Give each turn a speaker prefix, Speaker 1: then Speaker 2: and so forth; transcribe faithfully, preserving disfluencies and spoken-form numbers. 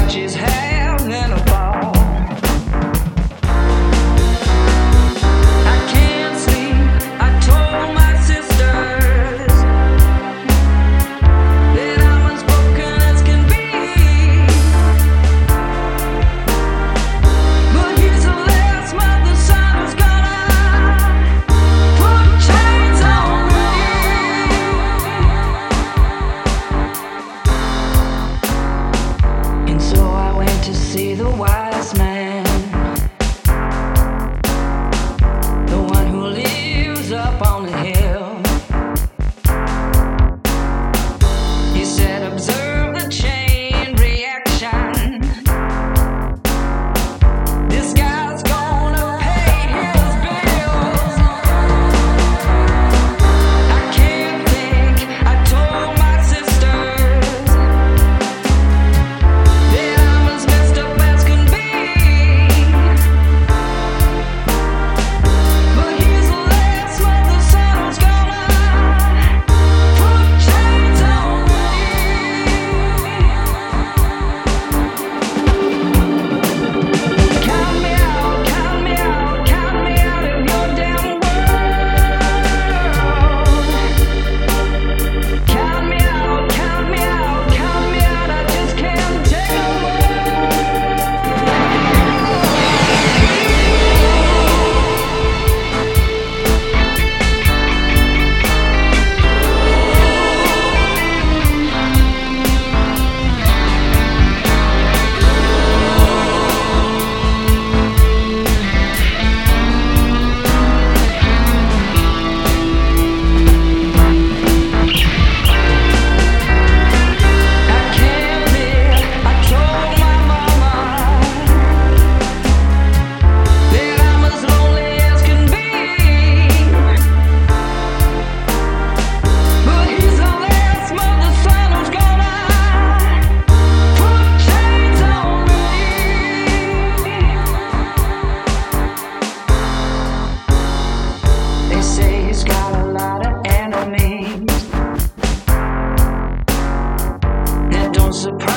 Speaker 1: she's having a ball. I can't sleep. I told my sisters that I'm as broken as can be. But he's the last mother son who's gonna put chains on me. And so I went to see the wise man, the one who lives up on the hill. He said, observe the chain reaction. This guy's gonna pay his bills. I can't think. I told my sisters that I'm as messed up as can be. But he's the last mother son who's gonna put chains on me. Count me out, count me out, count me out of your damn world. Count me out, count me out, count me out. I just can't take no more. I can't live. I told my mama that I'm as lonely as can be. But he's the last mother son who's gonna put chains on me. They say he's got a lot of enemies. That don't surprise